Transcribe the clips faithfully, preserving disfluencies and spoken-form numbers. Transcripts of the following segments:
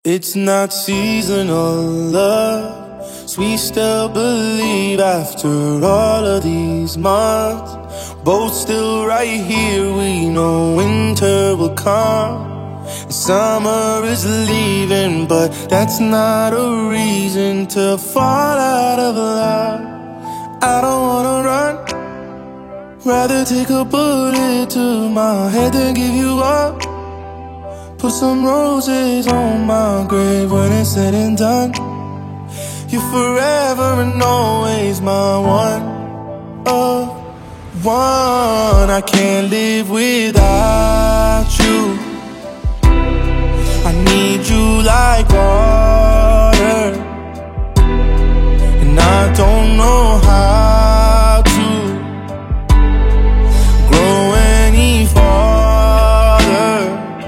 It's not seasonal love, so we still believe after all of these months. Both still right here, we know winter will come and summer is leaving, but that's not a reason to fall out of love. I don't wanna run, rather take a bullet to my head than give you up. Put some roses on my grave when it's said and done. You're forever and always my one, oh, one. I can't live without you. I need you like water, and I don't know how to grow any farther.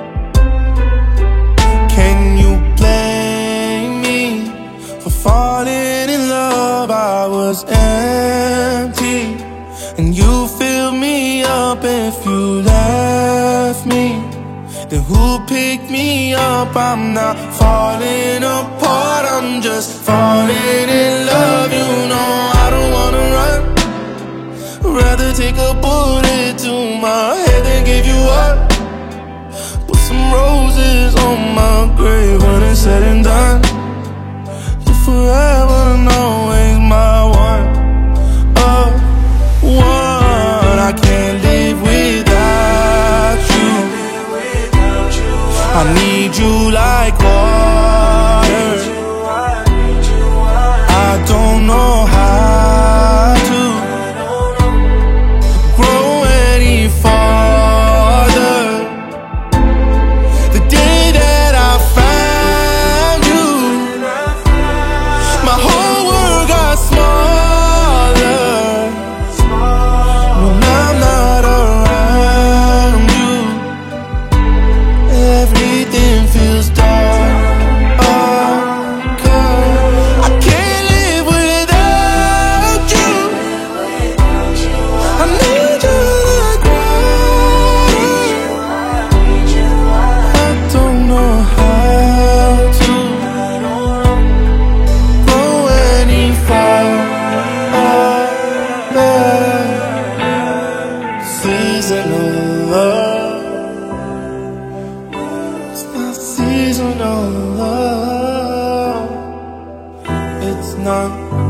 Can you blame me for falling in love? I was empty, and you filled me up. If you left me, then who picked me up? I'm not falling apart, I'm just falling in love. You know I don't wanna run, rather take a bullet to my head than give you up. Put some roses on my grave when it's said and done. You're forever and always my one, oh, one. I can't live without you. I need you like water. I don't know how to grow any farther. The day that I found you, my whole world got smaller. When I'm not around you, everything feels darker. I can't live without you. I need you like water. I don't know how to go any farther. Seasonal love, it's not seasonal love. It's not